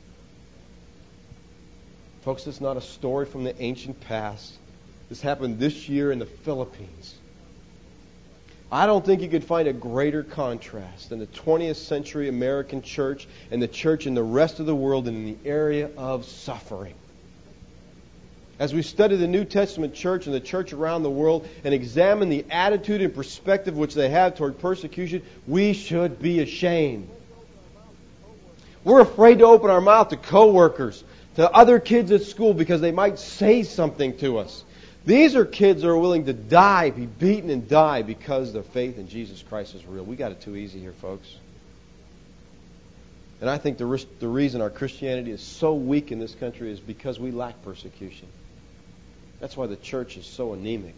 Folks, this is not a story from the ancient past. This happened this year in the Philippines. I don't think you could find a greater contrast than the 20th century American church and the church in the rest of the world in the area of suffering. As we study the New Testament church and the church around the world and examine the attitude and perspective which they have toward persecution, we should be ashamed. We're afraid to open our mouth to coworkers, to other kids at school, because they might say something to us. These are kids that are willing to die, be beaten and die because their faith in Jesus Christ is real. We got it too easy here, folks. And I think the reason our Christianity is so weak in this country is because we lack persecution. That's why the church is so anemic.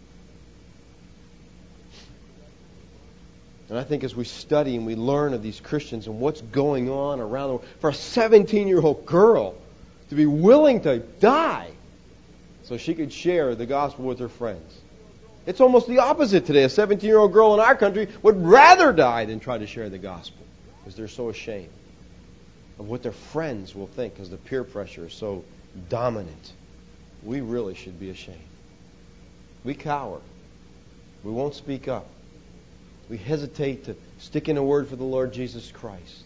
And I think as we study and we learn of these Christians and what's going on around the world, for a 17-year-old girl to be willing to die so she could share the gospel with her friends. It's almost the opposite today. A 17-year-old girl in our country would rather die than try to share the gospel because they're so ashamed of what their friends will think because the peer pressure is so dominant. We really should be ashamed. We cower. We won't speak up. We hesitate to stick in a word for the Lord Jesus Christ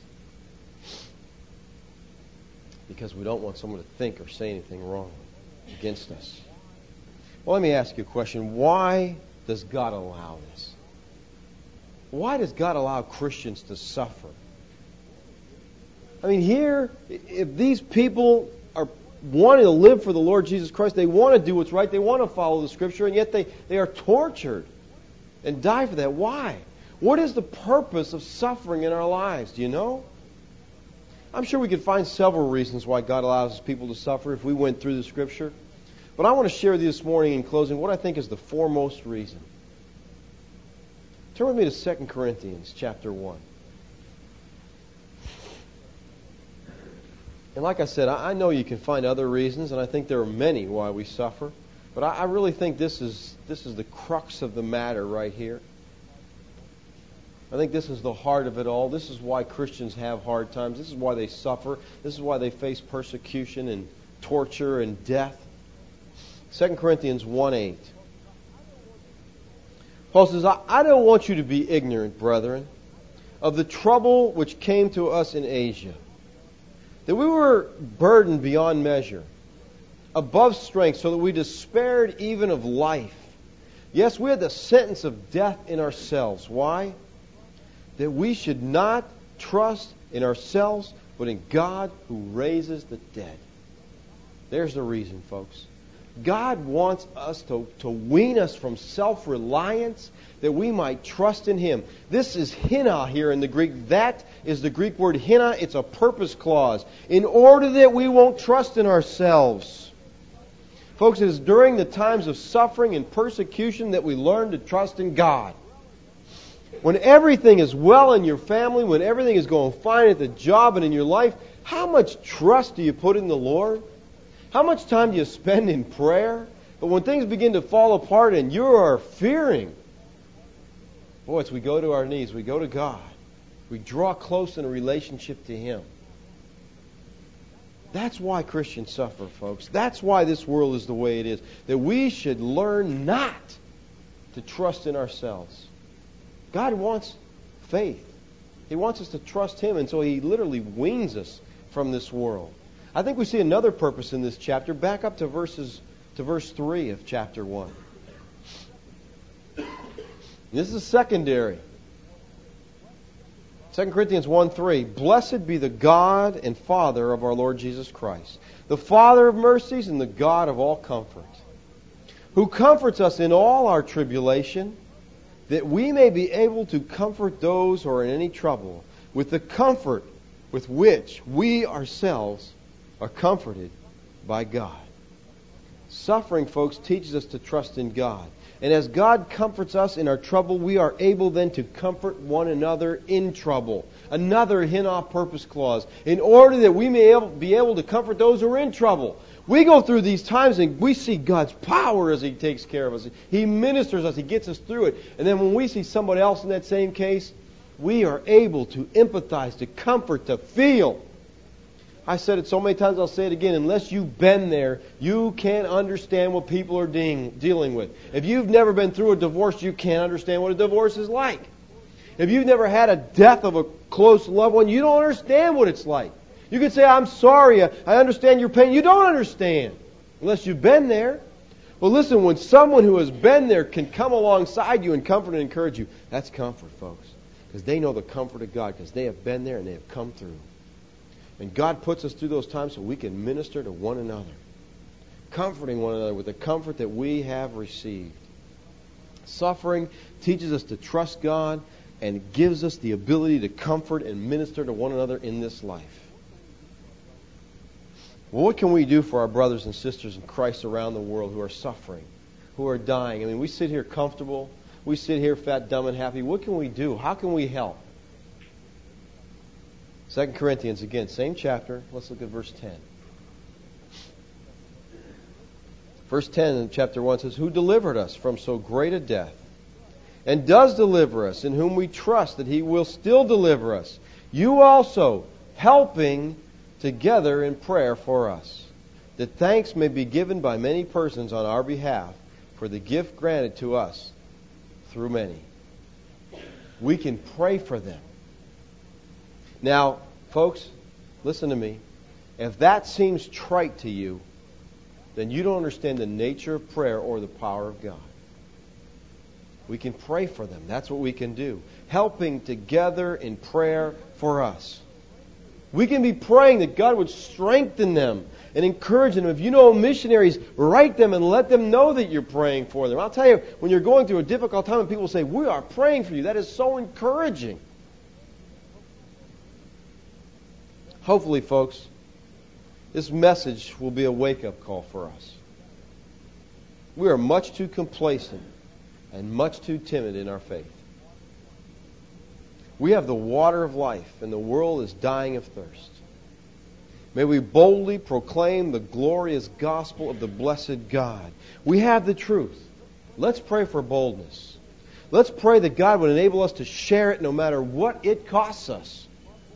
because we don't want someone to think or say anything wrong against us. Well, let me ask you a question. Why does God allow this? Why does God allow Christians to suffer? I mean, here, if these people are wanting to live for the Lord Jesus Christ, they want to do what's right, they want to follow the Scripture, and yet they are tortured and die for that. Why? What is the purpose of suffering in our lives? Do you know? I'm sure we could find several reasons why God allows people to suffer if we went through the Scripture. But I want to share with you this morning in closing what I think is the foremost reason. Turn with me to 2 Corinthians chapter 1. And like I said, I know you can find other reasons, and I think there are many why we suffer. But I really think this is the crux of the matter right here. I think this is the heart of it all. This is why Christians have hard times. This is why they suffer. This is why they face persecution and torture and death. 2 Corinthians 1:8. Paul says, I don't want you to be ignorant, brethren, of the trouble which came to us in Asia, that we were burdened beyond measure, above strength, so that we despaired even of life. Yes, we had the sentence of death in ourselves. Why? That we should not trust in ourselves, but in God who raises the dead. There's the reason, folks. God wants us to wean us from self-reliance that we might trust in Him. This is hina here in the Greek. That is the Greek word hina. It's a purpose clause. In order that we won't trust in ourselves. Folks, it is during the times of suffering and persecution that we learn to trust in God. When everything is well in your family, when everything is going fine at the job and in your life, how much trust do you put in the Lord? How much time do you spend in prayer? But when things begin to fall apart and you are fearing, boy, it's we go to our knees, we go to God. We draw close in a relationship to Him. That's why Christians suffer, folks. That's why this world is the way it is. That we should learn not to trust in ourselves. God wants faith. He wants us to trust Him, and so He literally weans us from this world. I think we see another purpose in this chapter. Back up to verse 3 of chapter 1. This is secondary. 2 Corinthians 1:3. Blessed be the God and Father of our Lord Jesus Christ, the Father of mercies and the God of all comfort, who comforts us in all our tribulation, that we may be able to comfort those who are in any trouble with the comfort with which we ourselves are comforted by God. Suffering, folks, teaches us to trust in God. And as God comforts us in our trouble, we are able then to comfort one another in trouble. Another Hinoff purpose clause. In order that we may be able to comfort those who are in trouble. We go through these times and we see God's power as He takes care of us. He ministers us. He gets us through it. And then when we see somebody else in that same case, we are able to empathize, to comfort, to feel. I said it so many times, I'll say it again. Unless you've been there, you can't understand what people are dealing with. If you've never been through a divorce, you can't understand what a divorce is like. If you've never had a death of a close loved one, you don't understand what it's like. You can say, I'm sorry, I understand your pain. You don't understand unless you've been there. Well, listen, when someone who has been there can come alongside you and comfort and encourage you, that's comfort, folks. Because they know the comfort of God, because they have been there and they have come through. And God puts us through those times so we can minister to one another, comforting one another with the comfort that we have received. Suffering teaches us to trust God and gives us the ability to comfort and minister to one another in this life. Well, what can we do for our brothers and sisters in Christ around the world who are suffering, who are dying? I mean, we sit here comfortable. We sit here fat, dumb, and happy. What can we do? How can we help? 2 Corinthians, again, same chapter. Let's look at verse 10. Verse 10 in chapter 1 says, who delivered us from so great a death, and does deliver us, in whom we trust that He will still deliver us. You also, helping together in prayer for us, that thanks may be given by many persons on our behalf for the gift granted to us through many. We can pray for them. Now, folks, listen to me. If that seems trite to you, then you don't understand the nature of prayer or the power of God. We can pray for them. That's what we can do. Helping together in prayer for us. We can be praying that God would strengthen them and encourage them. If you know missionaries, write them and let them know that you're praying for them. I'll tell you, when you're going through a difficult time and people say, we are praying for you, that is so encouraging. Hopefully, folks, this message will be a wake-up call for us. We are much too complacent and much too timid in our faith. We have the water of life, and the world is dying of thirst. May we boldly proclaim the glorious gospel of the blessed God. We have the truth. Let's pray for boldness. Let's pray that God would enable us to share it no matter what it costs us.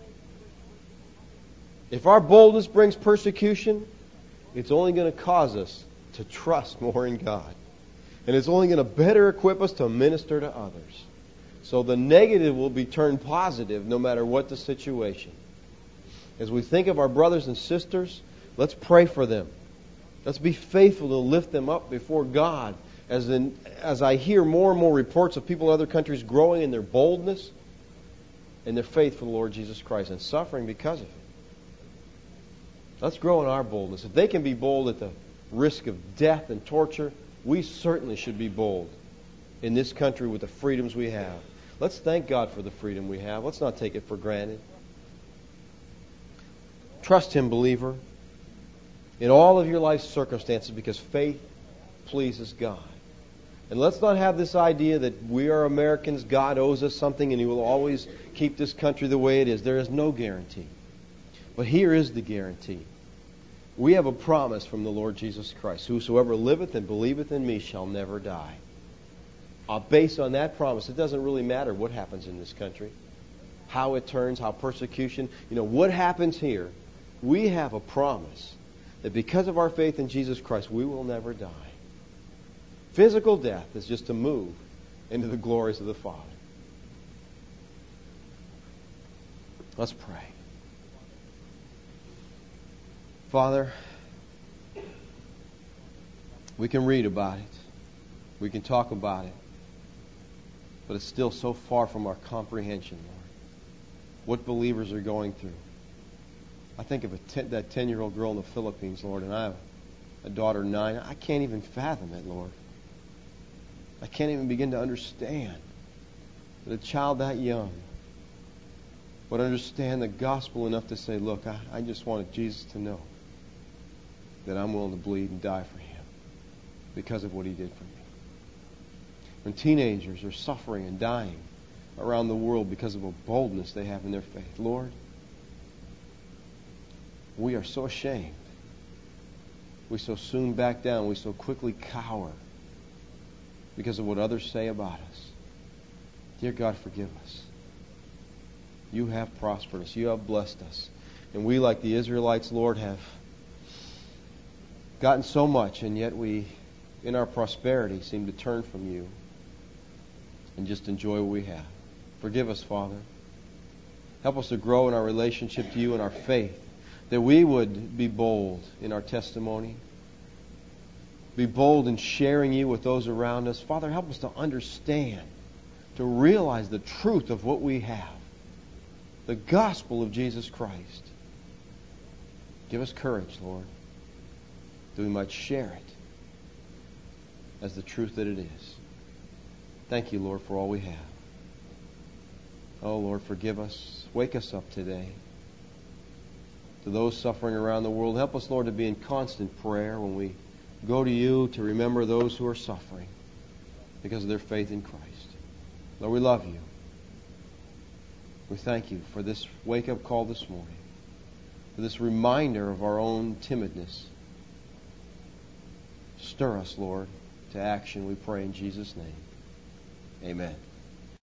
If our boldness brings persecution, it's only going to cause us to trust more in God. And it's only going to better equip us to minister to others. So the negative will be turned positive no matter what the situation. As we think of our brothers and sisters, let's pray for them. Let's be faithful to lift them up before God. As I hear more and more reports of people in other countries growing in their boldness and their faith for the Lord Jesus Christ and suffering because of it. Let's grow in our boldness. If they can be bold at the risk of death and torture, we certainly should be bold in this country with the freedoms we have. Let's thank God for the freedom we have. Let's not take it for granted. Trust Him, believer, in all of your life's circumstances, because faith pleases God. And let's not have this idea that we are Americans, God owes us something, and He will always keep this country the way it is. There is no guarantee. But here is the guarantee. We have a promise from the Lord Jesus Christ. Whosoever liveth and believeth in me shall never die. Based on that promise, it doesn't really matter what happens in this country. how it turns, how persecution, what happens here, we have a promise that because of our faith in Jesus Christ, we will never die. Physical death is just to move into the glories of the Father. Let's pray. Father, we can read about it. We can talk about it. But it's still so far from our comprehension, Lord. What believers are going through. I think of that 10-year-old girl in the Philippines, Lord, and I have a daughter 9. I can't even fathom it, Lord. I can't even begin to understand that a child that young would understand the gospel enough to say, look, I just wanted Jesus to know that I'm willing to bleed and die for him because of what he did for me. When teenagers are suffering and dying around the world because of a boldness they have in their faith, Lord, we are so ashamed. We so soon back down. We so quickly cower because of what others say about us. Dear God, forgive us. You have prospered us. You have blessed us. And we, like the Israelites, Lord, have gotten so much, and yet we, in our prosperity, seem to turn from you and just enjoy what we have. Forgive us, Father. Help us to grow in our relationship to you and our faith, that we would be bold in our testimony, be bold in sharing you with those around us. Father, help us to understand, to realize the truth of what we have, the gospel of Jesus Christ. Give us courage, Lord, that we might share it as the truth that it is. Thank you, Lord, for all we have. Oh, Lord, forgive us. Wake us up today. To those suffering around the world, help us, Lord, to be in constant prayer when we go to you, to remember those who are suffering because of their faith in Christ. Lord, we love you. We thank you for this wake-up call this morning, for this reminder of our own timidness. Stir us, Lord, to action, we pray in Jesus' name. Amen.